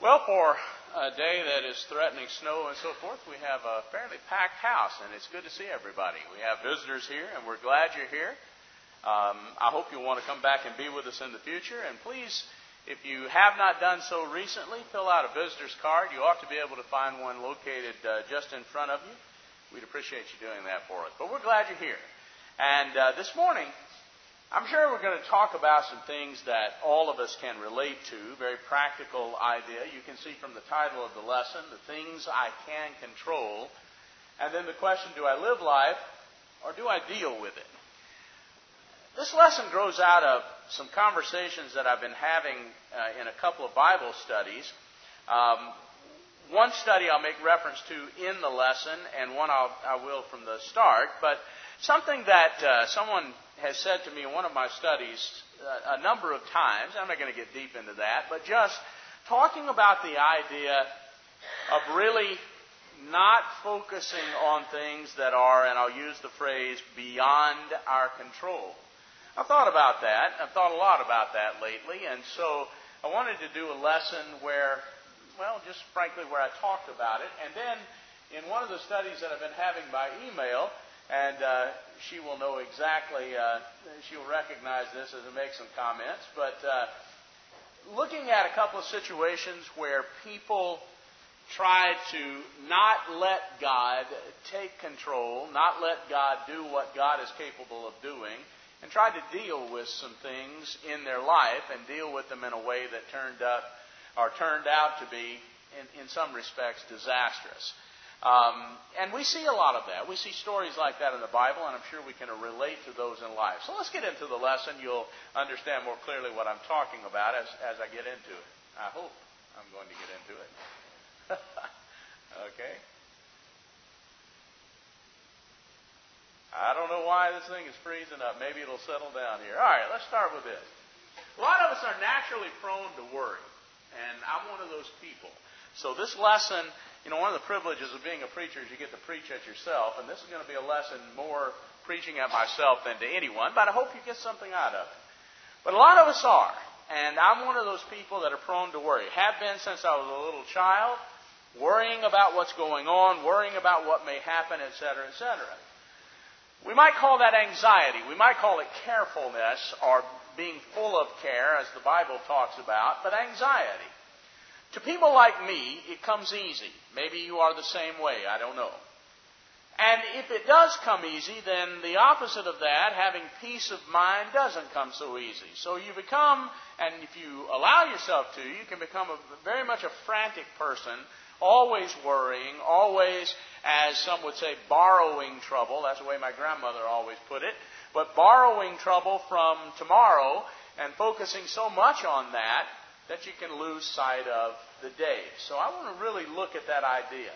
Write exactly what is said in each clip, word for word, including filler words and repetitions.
Well, for a day that is threatening snow and so forth, we have a fairly packed house, and it's good to see everybody. We have visitors here, and we're glad you're here. Um, I hope you'll want to come back and be with us in the future. And please, if you have not done so recently, fill out a visitor's card. You ought to be able to find one located uh, just in front of you. We'd appreciate you doing that for us. But we're glad you're here. And uh, this morning, I'm sure we're going to talk about some things that all of us can relate to, very practical idea. You can see from the title of the lesson, the things I can control. And then the question, do I live life or do I deal with it? This lesson grows out of some conversations that I've been having uh, in a couple of Bible studies. Um, one study I'll make reference to in the lesson, and one I'll, I will from the start. But something that uh, someone has said to me in one of my studies uh, a number of times, I'm not going to get deep into that, but just talking about the idea of really not focusing on things that are, and I'll use the phrase, beyond our control. I've thought about that. I've thought a lot about that lately, and so I wanted to do a lesson where, well, just frankly where I talked about it. And then in one of the studies that I've been having by email, and uh, she will know exactly, uh, she will recognize this as I make some comments, but uh, looking at a couple of situations where people try to not let God take control, not let God do what God is capable of doing, and try to deal with some things in their life and deal with them in a way that turned up or turned out to be, in, in some respects, disastrous. Um, and we see a lot of that. We see stories like that in the Bible, and I'm sure we can relate to those in life. So let's get into the lesson. You'll understand more clearly what I'm talking about as, as I get into it. I hope I'm going to get into it. Okay. I don't know why this thing is freezing up. Maybe it'll settle down here. All right, let's start with this. A lot of us are naturally prone to worry, and I'm one of those people. So this lesson, you know, one of the privileges of being a preacher is you get to preach at yourself, and this is going to be a lesson more preaching at myself than to anyone, but I hope you get something out of it. But a lot of us are, and I'm one of those people that are prone to worry. Have been since I was a little child, worrying about what's going on, worrying about what may happen, et cetera, et cetera. We might call that anxiety. We might call it carefulness or being full of care, as the Bible talks about, but anxiety. To people like me, it comes easy. Maybe you are the same way. I don't know. And if it does come easy, then the opposite of that, having peace of mind, doesn't come so easy. So you become, and if you allow yourself to, you can become a, very much a frantic person, always worrying, always, as some would say, borrowing trouble. That's the way my grandmother always put it. But borrowing trouble from tomorrow and focusing so much on that that you can lose sight of the day. So I want to really look at that idea.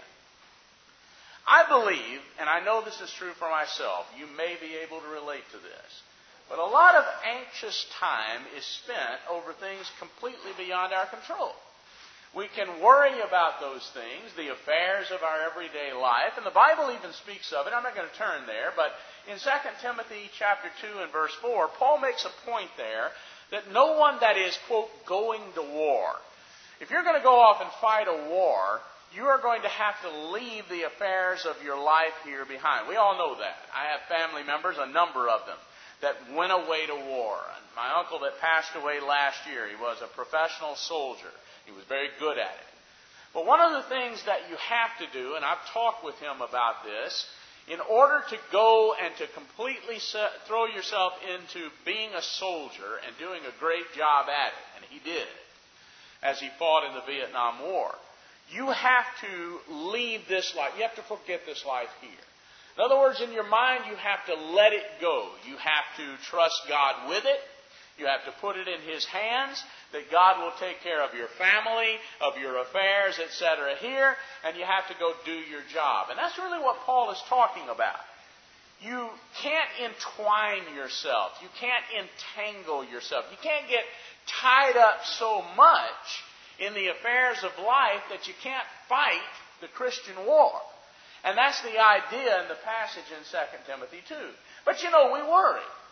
I believe, and I know this is true for myself, you may be able to relate to this, but a lot of anxious time is spent over things completely beyond our control. We can worry about those things, the affairs of our everyday life, and the Bible even speaks of it. I'm not going to turn there, but in Second Timothy chapter two and verse four, Paul makes a point there that no one that is, quote, going to war. If you're going to go off and fight a war, you are going to have to leave the affairs of your life here behind. We all know that. I have family members, a number of them, that went away to war. And my uncle that passed away last year, he was a professional soldier. He was very good at it. But one of the things that you have to do, and I've talked with him about this, in order to go and to completely set, throw yourself into being a soldier and doing a great job at it, and he did, as he fought in the Vietnam War, you have to leave this life. You have to forget this life here. In other words, in your mind, you have to let it go. You have to trust God with it. You have to put it in His hands, that God will take care of your family, of your affairs, et cetera here, and you have to go do your job. And that's really what Paul is talking about. You can't entwine yourself. You can't entangle yourself. You can't get tied up so much in the affairs of life that you can't fight the Christian war. And that's the idea in the passage in Second Timothy two. But you know, we worry.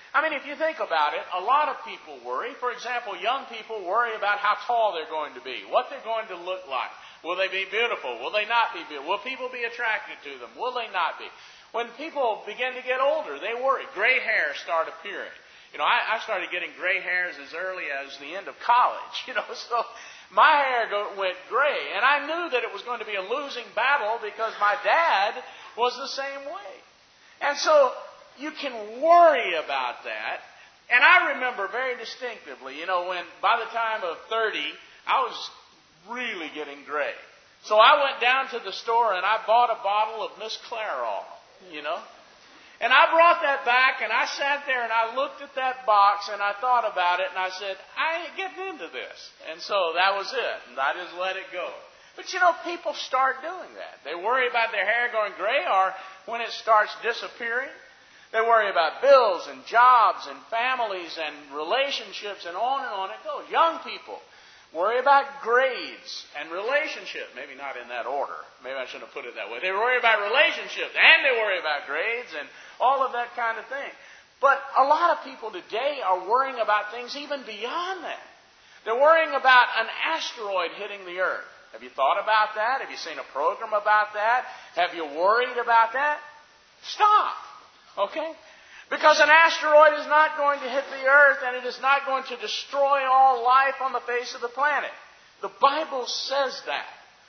I mean, if you think about it, a lot of people worry. For example, young people worry about how tall they're going to be, what they're going to look like. Will they be beautiful? Will they not be beautiful? Will people be attracted to them? Will they not be? When people begin to get older, they worry. Gray hairs start appearing. You know, I, I started getting gray hairs as early as the end of college, you know, so my hair go, went gray. And I knew that it was going to be a losing battle because my dad was the same way. And so you can worry about that. And I remember very distinctively, you know, when by the time of thirty, I was really getting gray. So I went down to the store and I bought a bottle of Miss Clairol, you know. And I brought that back and I sat there and I looked at that box and I thought about it and I said, I ain't getting into this. And so that was it. And I just let it go. But you know, people start doing that. They worry about their hair going gray or when it starts disappearing. They worry about bills and jobs and families and relationships and on and on it goes. Young people worry about grades and relationship. Maybe not in that order. Maybe I shouldn't have put it that way. They worry about relationships and they worry about grades and all of that kind of thing. But a lot of people today are worrying about things even beyond that. They're worrying about an asteroid hitting the earth. Have you thought about that? Have you seen a program about that? Have you worried about that? Stop. Okay? Because an asteroid is not going to hit the earth and it is not going to destroy all life on the face of the planet. The Bible says that.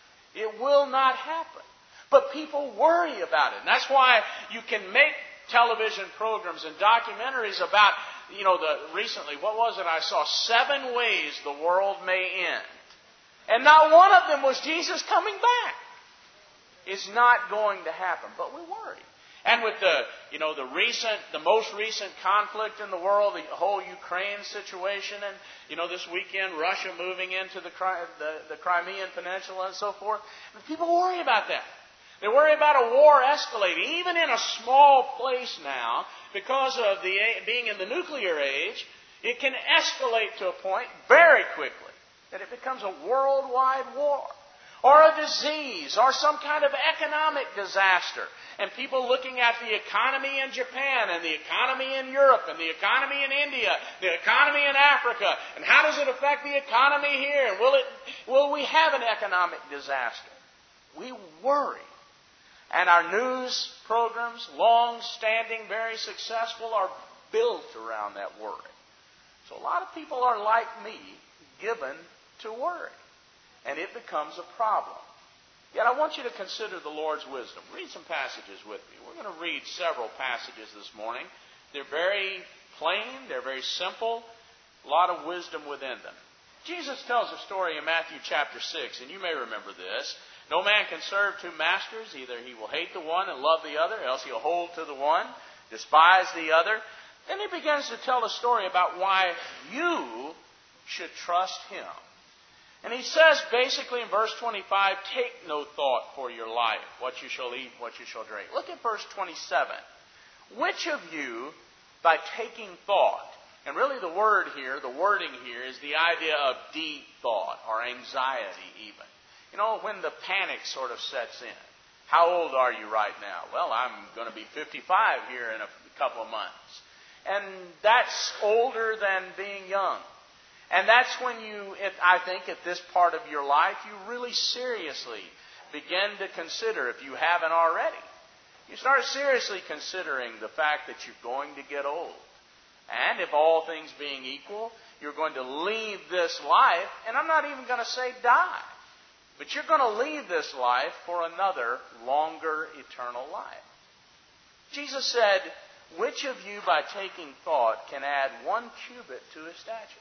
It will not happen. But people worry about it. And that's why you can make television programs and documentaries about, you know, the recently, what was it I saw? Seven ways the world may end. And not one of them was Jesus coming back. It's not going to happen. But we worry. And with the, you know, the recent, the most recent conflict in the world, the whole Ukraine situation, and, you know, this weekend, Russia moving into the, the, the Crimean Peninsula and so forth, people worry about that. They worry about a war escalating, even in a small place now, because of the being in the nuclear age, it can escalate to a point very quickly that it becomes a worldwide war. Or a disease, or some kind of economic disaster. And people looking at the economy in Japan, and the economy in Europe, and the economy in India, the economy in Africa, and how does it affect the economy here? And will it, will we have an economic disaster? We worry. And our news programs, long-standing, very successful, are built around that worry. So a lot of people are like me, given to worry. And it becomes a problem. Yet I want you to consider the Lord's wisdom. Read some passages with me. We're going to read several passages this morning. They're very plain. They're very simple. A lot of wisdom within them. Jesus tells a story in Matthew chapter six, and you may remember this. No man can serve two masters. Either he will hate the one and love the other, else he'll hold to the one, despise the other. Then he begins to tell a story about why you should trust him. And he says basically in verse twenty-five, take no thought for your life, what you shall eat, what you shall drink. Look at verse twenty-seven. Which of you, by taking thought, and really the word here, the wording here is the idea of deep thought or anxiety even. You know, when the panic sort of sets in. How old are you right now? Well, I'm going to be fifty-five here in a couple of months. And that's older than being young. And that's when you, I think, at this part of your life, you really seriously begin to consider, if you haven't already, you start seriously considering the fact that you're going to get old. And if all things being equal, you're going to leave this life, and I'm not even going to say die, but you're going to leave this life for another longer eternal life. Jesus said, which of you by taking thought can add one cubit to his stature?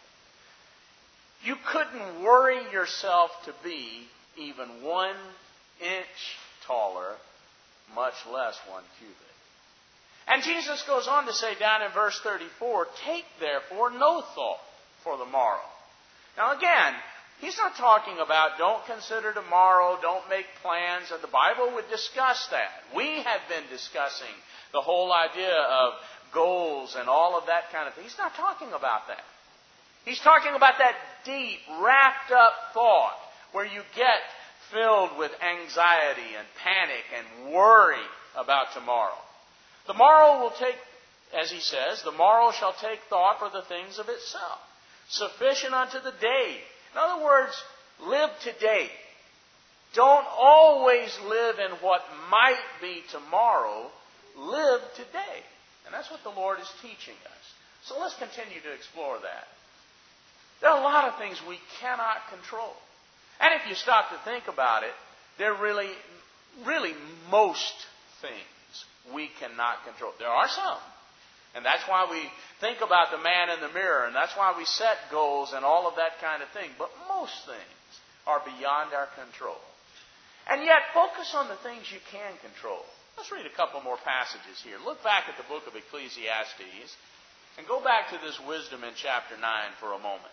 You couldn't worry yourself to be even one inch taller, much less one cubit. And Jesus goes on to say down in verse thirty-four, take therefore no thought for the morrow. Now again, he's not talking about don't consider tomorrow, don't make plans. And the Bible would discuss that. We have been discussing the whole idea of goals and all of that kind of thing. He's not talking about that. He's talking about that deep, wrapped up thought where you get filled with anxiety and panic and worry about tomorrow. Tomorrow will take as he says, the morrow shall take thought for the things of itself. Sufficient unto the day. In other words, live today. Don't always live in what might be tomorrow. Live today. And that's what the Lord is teaching us. So let's continue to explore that. There are a lot of things we cannot control. And if you stop to think about it, there are really, really most things we cannot control. There are some. And that's why we think about the man in the mirror, and that's why we set goals and all of that kind of thing. But most things are beyond our control. And yet, focus on the things you can control. Let's read a couple more passages here. Look back at the book of Ecclesiastes and go back to this wisdom in chapter nine for a moment.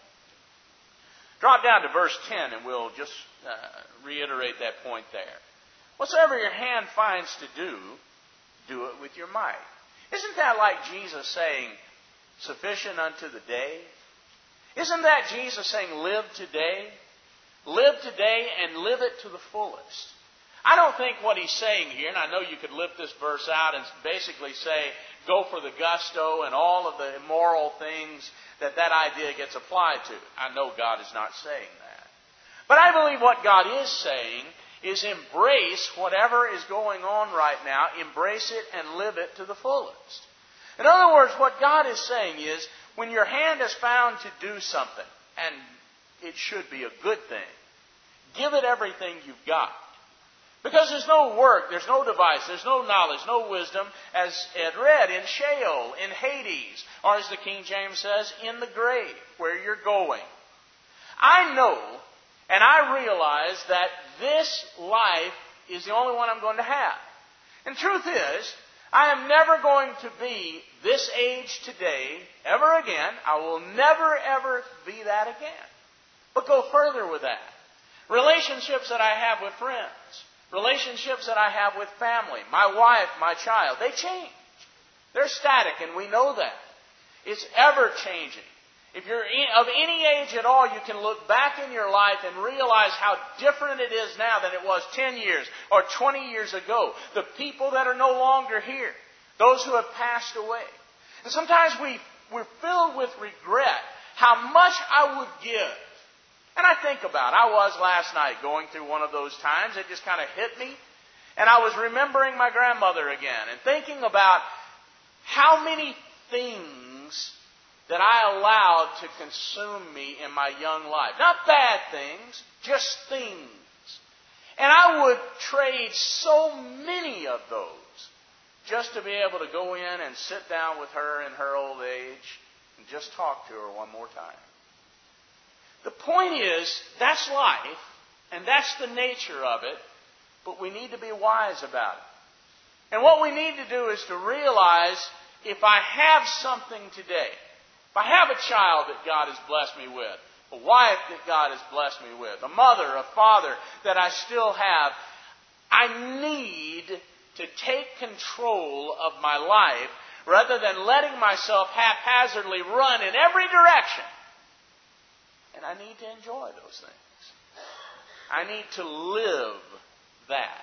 Drop down to verse ten and we'll just uh, reiterate that point there. Whatsoever your hand finds to do, do it with your might. Isn't that like Jesus saying, sufficient unto the day? Isn't that Jesus saying, live today? Live today and live it to the fullest. I don't think what he's saying here, and I know you could lift this verse out and basically say, go for the gusto and all of the immoral things that that idea gets applied to. I know God is not saying that. But I believe what God is saying is embrace whatever is going on right now, embrace it and live it to the fullest. In other words, what God is saying is, when your hand is found to do something, and it should be a good thing, give it everything you've got. Because there's no work, there's no device, there's no knowledge, no wisdom, as Ed read, in Sheol, in Hades, or as the King James says, in the grave, where you're going. I know, and I realize that this life is the only one I'm going to have. And the truth is, I am never going to be this age today ever again. I will never, ever be that again. But go further with that. Relationships that I have with friends, relationships that I have with family, my wife, my child, they change. They're static, and we know that. It's ever changing. If you're of any age at all, you can look back in your life and realize how different it is now than it was ten years or twenty years ago. The people that are no longer here, those who have passed away. And sometimes we, we're filled with regret how much I would give. And I think about it. I was last night going through one of those times. It just kind of hit me. And I was remembering my grandmother again and thinking about how many things that I allowed to consume me in my young life. Not bad things, just things. And I would trade so many of those just to be able to go in and sit down with her in her old age and just talk to her one more time. The point is, that's life, and that's the nature of it, but we need to be wise about it. And what we need to do is to realize, if I have something today, if I have a child that God has blessed me with, a wife that God has blessed me with, a mother, a father that I still have, I need to take control of my life rather than letting myself haphazardly run in every direction. And I need to enjoy those things. I need to live that.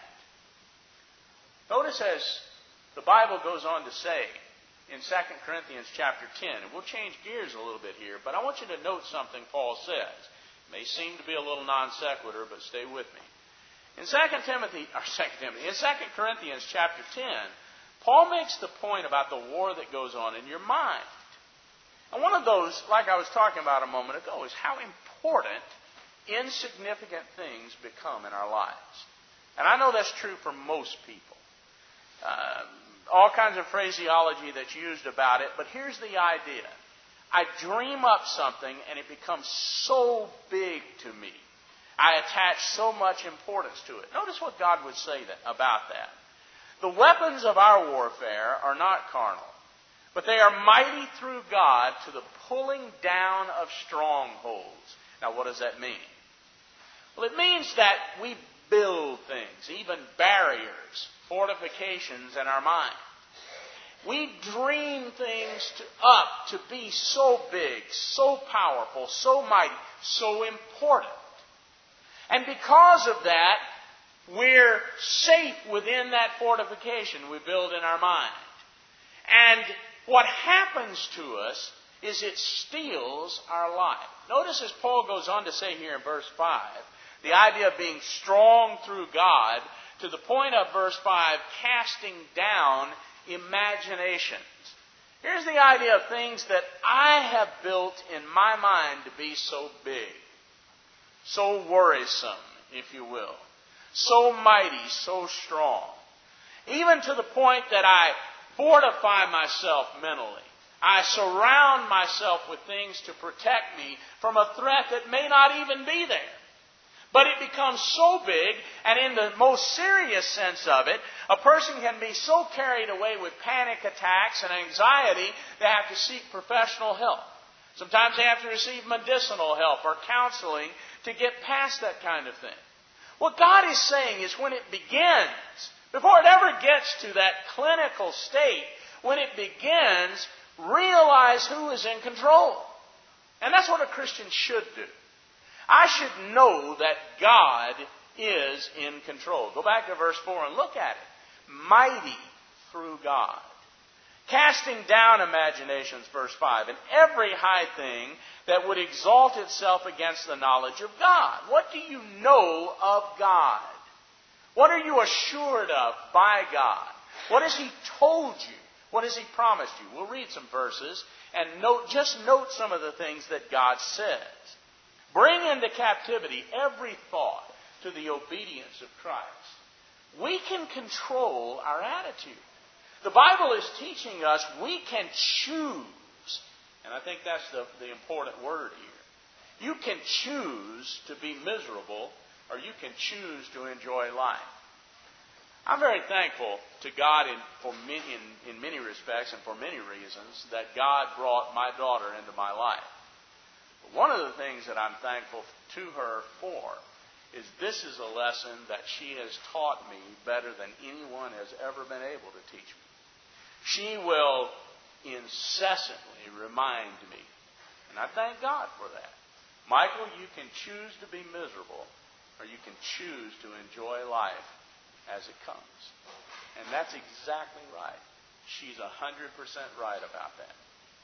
Notice as the Bible goes on to say in Second Corinthians chapter ten, and we'll change gears a little bit here, but I want you to note something Paul says. It may seem to be a little non sequitur, but stay with me. In Second Timothy, or Second Timothy, in Second Corinthians chapter ten, Paul makes the point about the war that goes on in your mind. And one of those, like I was talking about a moment ago, is how important insignificant things become in our lives. And I know that's true for most people. Uh, all kinds of phraseology that's used about it, but here's the idea. I dream up something and it becomes so big to me. I attach so much importance to it. Notice what God would say that, about that. The weapons of our warfare are not carnal, but they are mighty through God to the pulling down of strongholds. Now, what does that mean? Well, it means that we build things, even barriers, fortifications in our mind. We dream things to, up to be so big, so powerful, so mighty, so important. And because of that, we're safe within that fortification we build in our mind. And what happens to us is it steals our life. Notice as Paul goes on to say here in verse five, the idea of being strong through God, to the point of verse five, casting down imaginations. Here's the idea of things that I have built in my mind to be so big, so worrisome, if you will, so mighty, so strong. Even to the point that I fortify myself mentally. I surround myself with things to protect me from a threat that may not even be there. But it becomes so big, and in the most serious sense of it, a person can be so carried away with panic attacks and anxiety, they have to seek professional help. Sometimes they have to receive medicinal help or counseling to get past that kind of thing. What God is saying is when it begins, before it ever gets to that clinical state, when it begins, realize who is in control. And that's what a Christian should do. I should know that God is in control. Go back to verse four and look at it. Mighty through God. Casting down imaginations, verse five, and every high thing that would exalt itself against the knowledge of God. What do you know of God? What are you assured of by God? What has He told you? What has He promised you? We'll read some verses and note, just note some of the things that God says. Bring into captivity every thought to the obedience of Christ. We can control our attitude. The Bible is teaching us we can choose. And I think that's the, the important word here. You can choose to be miserable, or you can choose to enjoy life. I'm very thankful to God in, for many, in, in many respects and for many reasons that God brought my daughter into my life. But one of the things that I'm thankful to her for is this is a lesson that she has taught me better than anyone has ever been able to teach me. She will incessantly remind me, and I thank God for that. Michael, you can choose to be miserable, or you can choose to enjoy life as it comes. And that's exactly right. She's one hundred percent right about that.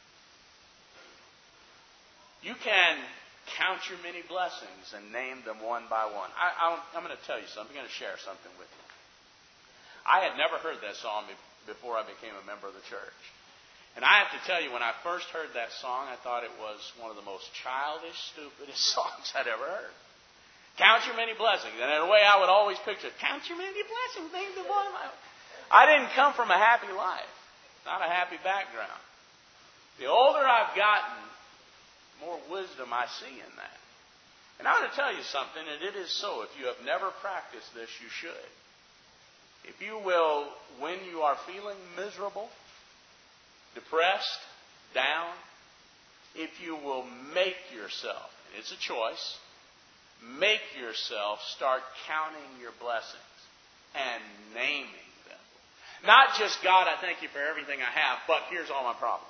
You can count your many blessings and name them one by one. I, I'm, I'm going to tell you something. I'm going to share something with you. I had never heard that song before I became a member of the church. And I have to tell you, when I first heard that song, I thought it was one of the most childish, stupidest songs I'd ever heard. Count your many blessings. And in a way, I would always picture, count your many blessings. Name them one. I didn't come from a happy life, not a happy background. The older I've gotten, more wisdom I see in that. And I want to tell you something, and it is so. If you have never practiced this, you should. If you will, when you are feeling miserable, depressed, down, if you will make yourself, and it's a choice, make yourself start counting your blessings and naming them. Not just, God, I thank you for everything I have, but here's all my problems.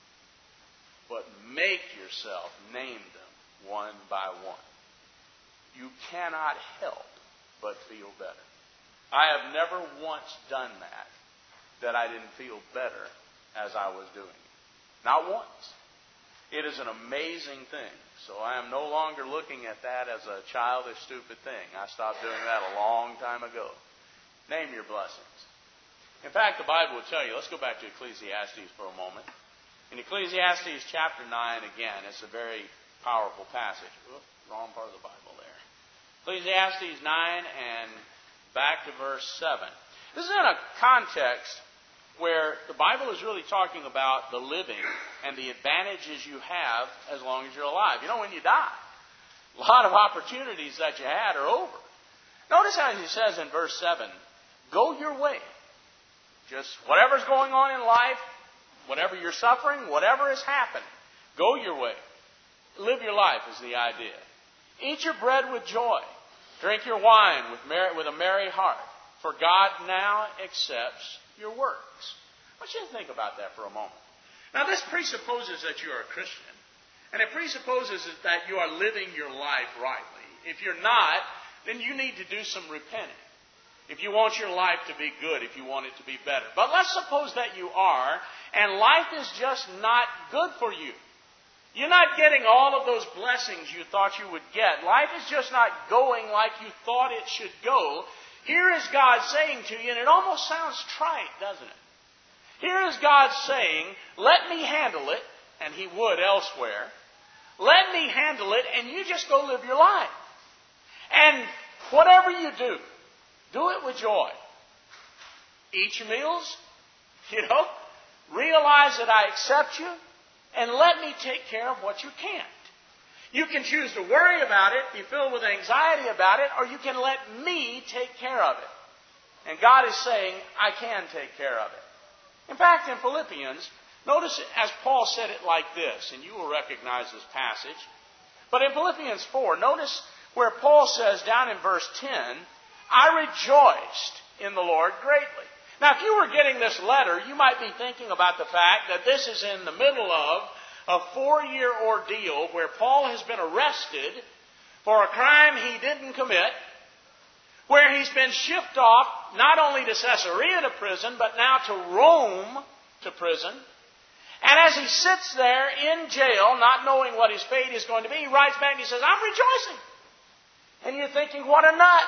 But make yourself name them one by one. You cannot help but feel better. I have never once done that, that I didn't feel better as I was doing it. Not once. It is an amazing thing. So I am no longer looking at that as a childish, stupid thing. I stopped doing that a long time ago. Name your blessings. In fact, the Bible will tell you, let's go back to Ecclesiastes for a moment. In Ecclesiastes chapter nine, again, it's a very powerful passage. Oops, wrong part of the Bible there. Ecclesiastes nine and back to verse seven. This is in a context where the Bible is really talking about the living and the advantages you have as long as you're alive. You know, when you die, a lot of opportunities that you had are over. Notice how he says in verse seven, go your way. Just whatever's going on in life, whatever you're suffering, whatever is happening, go your way. Live your life is the idea. Eat your bread with joy. Drink your wine with, mer- with a merry heart. For God now accepts your works. I want you to think about that for a moment. Now, this presupposes that you are a Christian. And it presupposes that you are living your life rightly. If you're not, then you need to do some repenting. if you want your life to be good, if you want it to be better. But let's suppose that you are, and life is just not good for you. You're not getting all of those blessings you thought you would get. Life is just not going like you thought it should go. Here is God saying to you, and it almost sounds trite, doesn't it? Here is God saying, let me handle it, and He would elsewhere. Let me handle it, and you just go live your life. And whatever you do, do it with joy. Eat your meals, you know. Realize that I accept you, and let me take care of what you can't. You can choose to worry about it, be filled with anxiety about it, or you can let me take care of it. And God is saying, I can take care of it. In fact, in Philippians, notice as Paul said it like this, and you will recognize this passage. But in Philippians four, notice where Paul says down in verse ten, I rejoiced in the Lord greatly. Now, if you were getting this letter, you might be thinking about the fact that this is in the middle of a four-year ordeal where Paul has been arrested for a crime he didn't commit, where he's been shipped off not only to Caesarea to prison, but now to Rome to prison. And as he sits there in jail, not knowing what his fate is going to be, he writes back and he says, I'm rejoicing. And you're thinking, what a nut.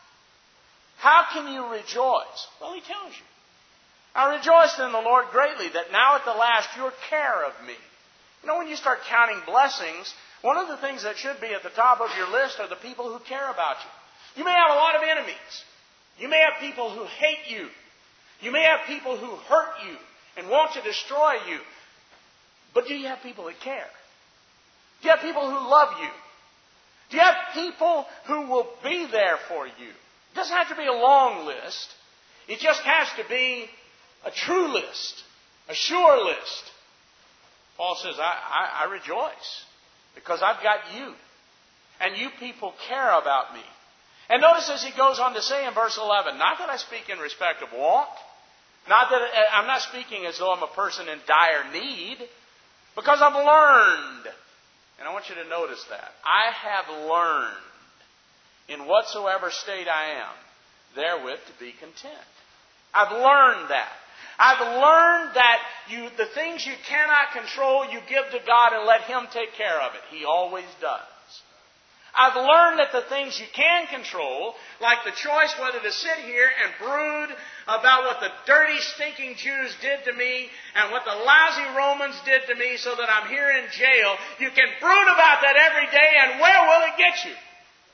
How can you rejoice? Well, he tells you. I rejoiced in the Lord greatly that now at the last your care of me. You know, when you start counting blessings, one of the things that should be at the top of your list are the people who care about you. You may have a lot of enemies. You may have people who hate you. You may have people who hurt you and want to destroy you. But do you have people that care? Do you have people who love you? Do you have people who will be there for you? It doesn't have to be a long list. It just has to be a true list, a sure list. Paul says, I, I, I rejoice because I've got you. And you people care about me. And notice as he goes on to say in verse eleven, not that I speak in respect of want, not that I'm not speaking as though I'm a person in dire need, because I've learned. And I want you to notice that. I have learned in whatsoever state I am, therewith to be content. I've learned that. I've learned that you, the things you cannot control, you give to God and let Him take care of it. He always does. I've learned that the things you can control, like the choice whether to sit here and brood about what the dirty, stinking Jews did to me and what the lousy Romans did to me so that I'm here in jail, you can brood about that every day, and where will it get you?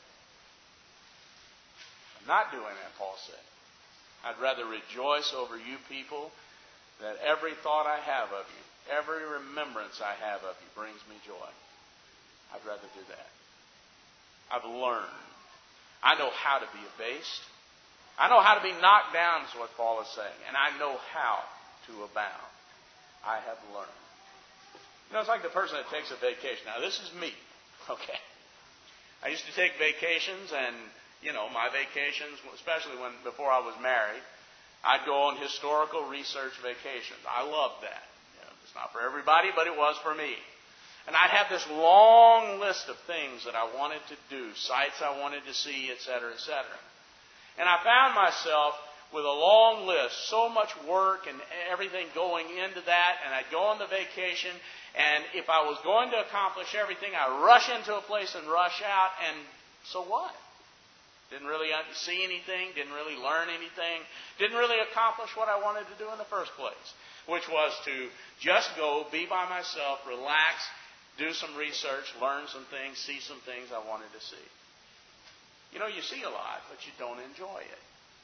I'm not doing that, Paul said. I'd rather rejoice over you people that every thought I have of you, every remembrance I have of you brings me joy. I'd rather do that. I've learned. I know how to be abased. I know how to be knocked down, is what Paul is saying. And I know how to abound. I have learned. You know, it's like the person that takes a vacation. Now, this is me. Okay. I used to take vacations, and, you know, my vacations, especially when before I was married, I'd go on historical research vacations. I loved that. You know, it's not for everybody, but it was for me. And I'd have this long list of things that I wanted to do, sites I wanted to see, et cetera, et cetera. And I found myself with a long list, so much work and everything going into that, and I'd go on the vacation, and if I was going to accomplish everything, I'd rush into a place and rush out, and so what? Didn't really see anything, didn't really learn anything, didn't really accomplish what I wanted to do in the first place, which was to just go, be by myself, relax, do some research, learn some things, see some things I wanted to see. You know, you see a lot, but you don't enjoy it.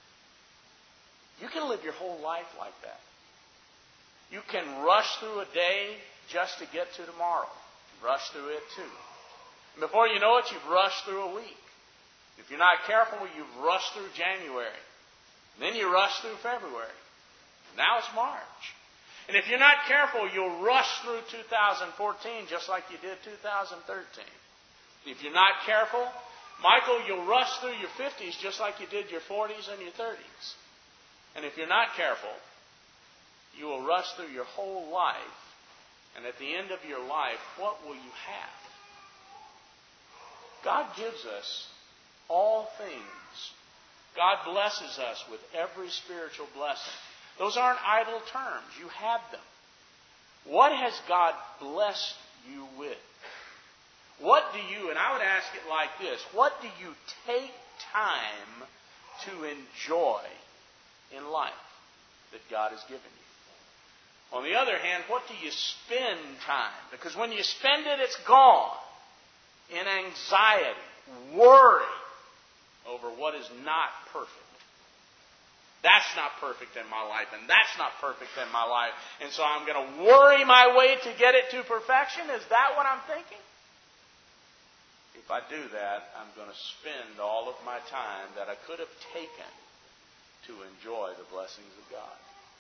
You can live your whole life like that. You can rush through a day just to get to tomorrow. Rush through it too. And before you know it, you've rushed through a week. If you're not careful, you've rushed through January. Then you rush through February. Now it's March. And if you're not careful, you'll rush through two thousand fourteen just like you did two thousand thirteen. If you're not careful, Michael, you'll rush through your fifties just like you did your forties and your thirties. And if you're not careful, you will rush through your whole life. And at the end of your life, what will you have? God gives us all things God blesses us with every spiritual blessing. Those aren't idle terms. You have them. What has God blessed you with? What do you, and I would ask it like this, what do you take time to enjoy in life that God has given you? On the other hand, what do you spend time? Because when you spend it, it's gone in anxiety, worry over what is not perfect. That's not perfect in my life, and that's not perfect in my life, and so I'm going to worry my way to get it to perfection? Is that what I'm thinking? If I do that, I'm going to spend all of my time that I could have taken to enjoy the blessings of God.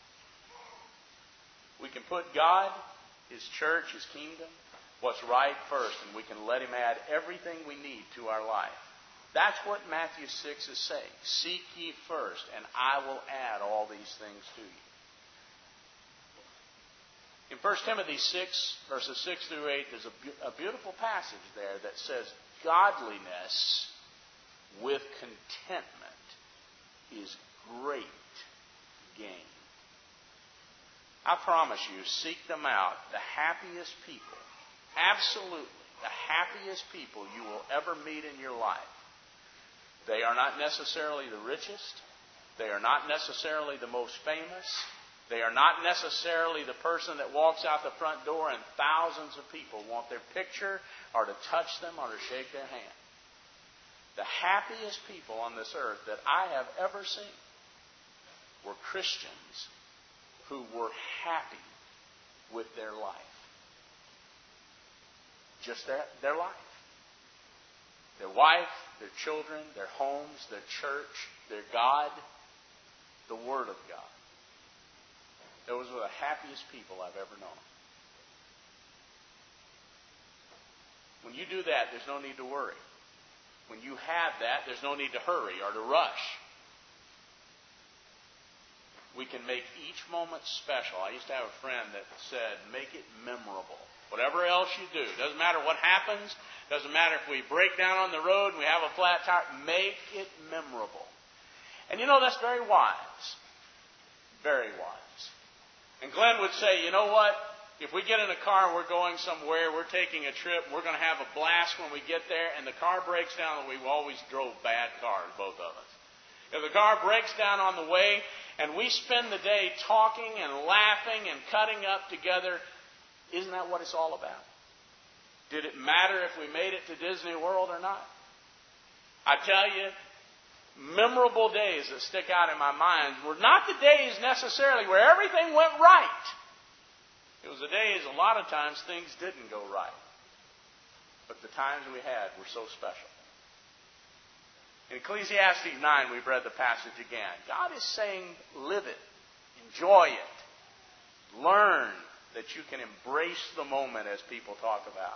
We can put God, His church, His kingdom, what's right first, and we can let Him add everything we need to our life. That's what Matthew six is saying. Seek ye first, and I will add all these things to you. In First Timothy six, verses six through eight, there's a, a beautiful passage there that says, godliness with contentment is great gain. I promise you, seek them out. The happiest people, absolutely the happiest people you will ever meet in your life. They are not necessarily the richest. They are not necessarily the most famous. They are not necessarily the person that walks out the front door and thousands of people want their picture or to touch them or to shake their hand. The happiest people on this earth that I have ever seen were Christians who were happy with their life. Just their, their life. Their wife, their children, their homes, their church, their God, the Word of God. Those were the happiest people I've ever known. When you do that, there's no need to worry. When you have that, there's no need to hurry or to rush. We can make each moment special. I used to have a friend that said, make it memorable. Whatever else you do, doesn't matter what happens, doesn't matter if we break down on the road and we have a flat tire, make it memorable. And you know, that's very wise. Very wise. And Glenn would say, you know what? If we get in a car and we're going somewhere, we're taking a trip, we're going to have a blast when we get there, and the car breaks down, and we always drove bad cars, both of us. If the car breaks down on the way, and we spend the day talking and laughing and cutting up together, isn't that what it's all about? Did it matter if we made it to Disney World or not? I tell you, memorable days that stick out in my mind were not the days necessarily where everything went right. It was the days, a lot of times, things didn't go right. But the times we had were so special. In Ecclesiastes nine, we've read the passage again. God is saying, live it, enjoy it, learn that you can embrace the moment as people talk about.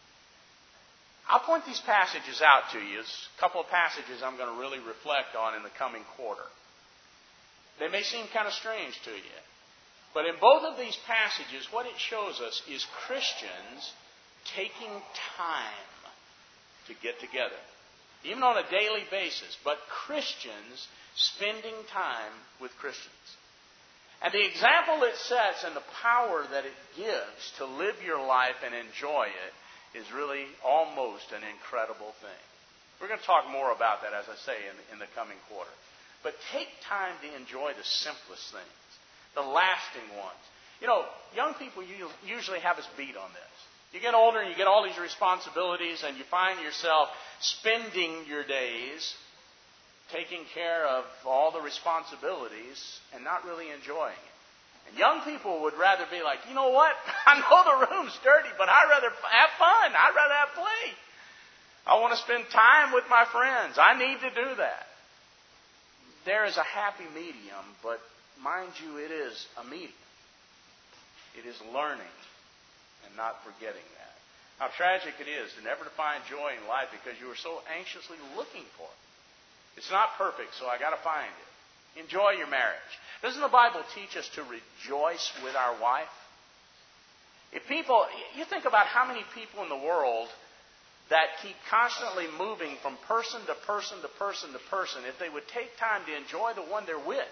I'll point these passages out to you. It's a couple of passages I'm going to really reflect on in the coming quarter. They may seem kind of strange to you. But in both of these passages, what it shows us is Christians taking time to get together. Even on a daily basis. But Christians spending time with Christians. And the example it sets and the power that it gives to live your life and enjoy it is really almost an incredible thing. We're going to talk more about that, as I say, in, in the coming quarter. But take time to enjoy the simplest things, the lasting ones. You know, young people usually have us beat on this. You get older and you get all these responsibilities and you find yourself spending your days taking care of all the responsibilities and not really enjoying it. And young people would rather be like, you know what? I know the room's dirty, but I'd rather have fun. I'd rather have play. I want to spend time with my friends. I need to do that. There is a happy medium, but mind you, it is a medium. It is learning and not forgetting that. How tragic it is to never find joy in life because you are so anxiously looking for it. It's not perfect, so I got to find it. Enjoy your marriage. Doesn't the Bible teach us to rejoice with our wife? If people, you think about how many people in the world that keep constantly moving from person to person to person to person, if they would take time to enjoy the one they're with,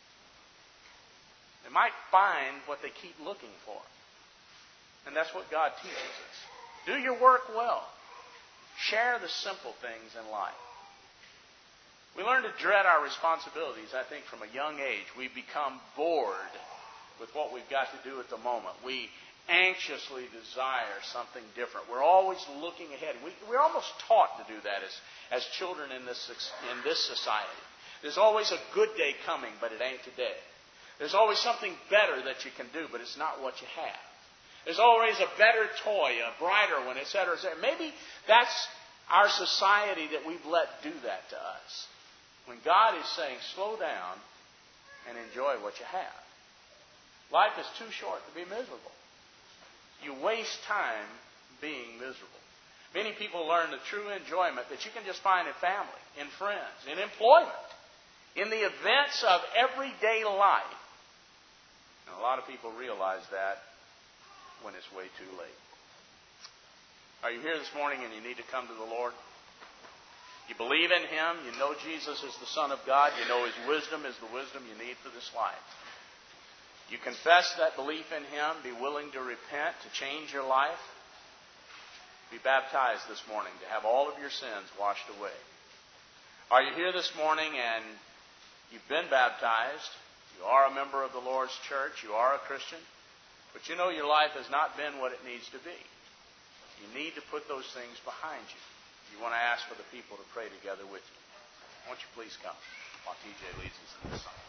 they might find what they keep looking for. And that's what God teaches us. Do your work well. Share the simple things in life. We learn to dread our responsibilities, I think, from a young age. We become bored with what we've got to do at the moment. We anxiously desire something different. We're always looking ahead. We, we're almost taught to do that as, as children in this, in this society. There's always a good day coming, but it ain't today. There's always something better that you can do, but it's not what you have. There's always a better toy, a brighter one, et cetera, et cetera. Maybe that's our society that we've let do that to us. When God is saying, slow down and enjoy what you have. Life is too short to be miserable. You waste time being miserable. Many people learn the true enjoyment that you can just find in family, in friends, in employment, in the events of everyday life. And a lot of people realize that when it's way too late. Are you here this morning and you need to come to the Lord? You believe in Him. You know Jesus is the Son of God. You know His wisdom is the wisdom you need for this life. You confess that belief in Him. Be willing to repent, to change your life. Be baptized this morning to have all of your sins washed away. Are you here this morning and you've been baptized? You are a member of the Lord's church. You are a Christian. But you know your life has not been what it needs to be. You need to put those things behind you. You want to ask for the people to pray together with you. Won't you please come while T J leads us in this song.